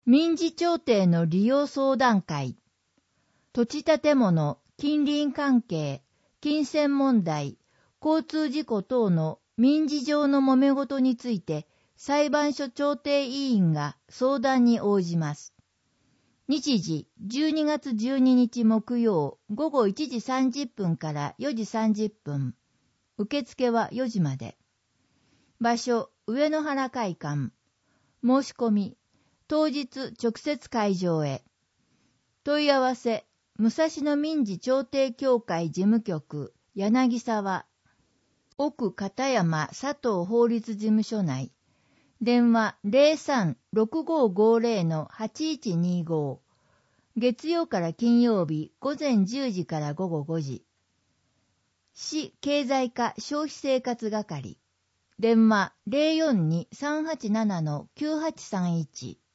民事調停の利用相談会、土地建物、近隣関係、金銭問題、交通事故等の民事上の揉め事について裁判所調停委員が相談に応じます。日時12月12日木曜午後1時30分から4時30分。受付は4時まで。場所、上野原会館。申し込み、当日直接会場へ。問い合わせ、武蔵野民事調停協会事務局、柳沢。奥片山佐藤法律事務所内。電話03-6550-8125。月曜から金曜日午前10時から午後5時。市経済課消費生活係。電話 042-387-9831。